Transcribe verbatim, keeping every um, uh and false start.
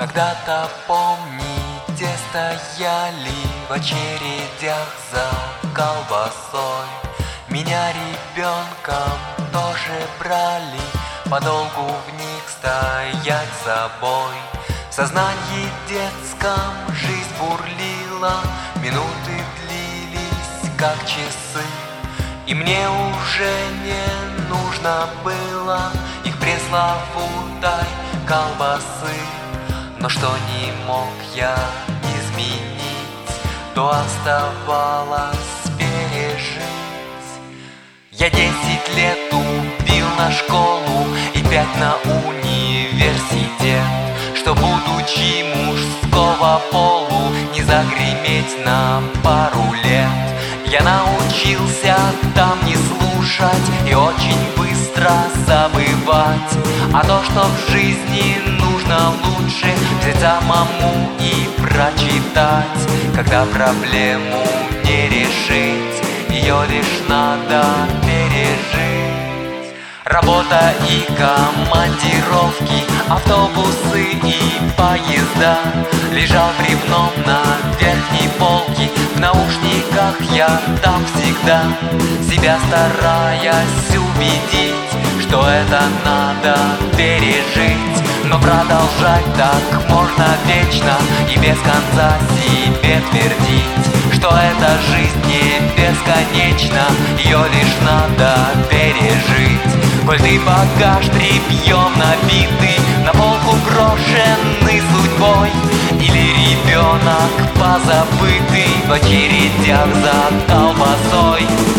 Когда-то, помните, стояли в очередях за колбасой. Меня ребенком тоже брали, подолгу в них стоять с собой. В сознании детском жизнь бурлила, минуты длились, как часы. И мне уже не нужно было их пресловутой колбасы. Но что не мог я изменить, то оставалось пережить. Я десять лет убил на школу и пять на университет, что, будучи мужского полу, не загреметь на пару лет. Я научился там не слушать и очень быстро забывать. А то, что в жизни нужно лучше взять самому и прочитать. Когда проблему не решить, ее лишь надо пережить. Работа и командировки, автобусы и поезда. Лежал бревном на верхней полке, в наушниках я там всегда, себя стараясь убедить, что это надо пережить. Но продолжать так можно вечно и без конца себе твердить, что эта жизнь не бесконечна, ее лишь надо пережить. Коль ты багаж тряпьем набитый, на полку брошенный судьбой, или ребенок позабытый в очередях за колбасой.